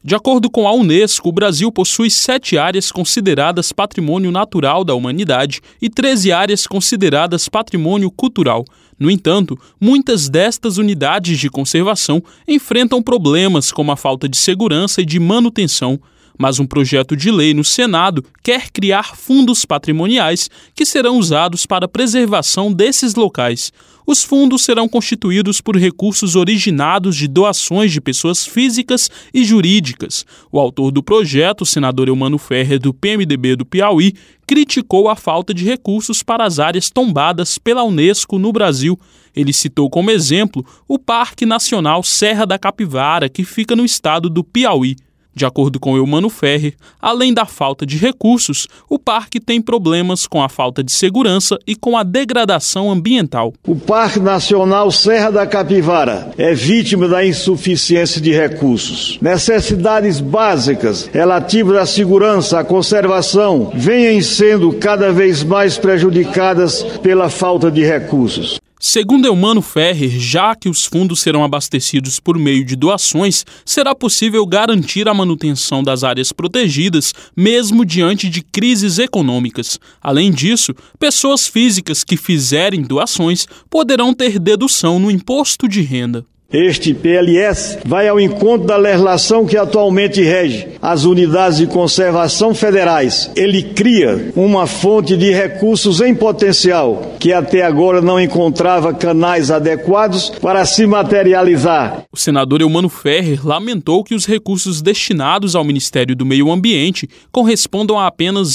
De acordo com a Unesco, o Brasil possui 7 áreas consideradas patrimônio natural da humanidade e 13 áreas consideradas patrimônio cultural. No entanto, muitas destas unidades de conservação enfrentam problemas como a falta de segurança e de manutenção. Mas um projeto de lei no Senado quer criar fundos patrimoniais que serão usados para a preservação desses locais. Os fundos serão constituídos por recursos originados de doações de pessoas físicas e jurídicas. O autor do projeto, o senador Eumano Ferrer, do PMDB do Piauí, criticou a falta de recursos para as áreas tombadas pela Unesco no Brasil. Ele citou como exemplo o Parque Nacional Serra da Capivara, que fica no estado do Piauí. De acordo com Eumano Ferrer, além da falta de recursos, o parque tem problemas com a falta de segurança e com a degradação ambiental. O Parque Nacional Serra da Capivara é vítima da insuficiência de recursos. Necessidades básicas relativas à segurança, à conservação, vêm sendo cada vez mais prejudicadas pela falta de recursos. Segundo Eumano Ferrer, já que os fundos serão abastecidos por meio de doações, será possível garantir a manutenção das áreas protegidas, mesmo diante de crises econômicas. Além disso, pessoas físicas que fizerem doações poderão ter dedução no imposto de renda. Este PLS vai ao encontro da legislação que atualmente rege as unidades de conservação federais. Ele cria uma fonte de recursos em potencial que até agora não encontrava canais adequados para se materializar. O senador Eumano Ferrer lamentou que os recursos destinados ao Ministério do Meio Ambiente correspondam a apenas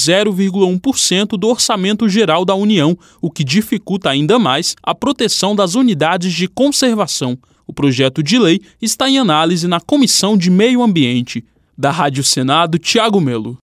0,1% do orçamento geral da União, o que dificulta ainda mais a proteção das unidades de conservação. O projeto de lei está em análise na Comissão de Meio Ambiente. Da Rádio Senado, Tiago Melo.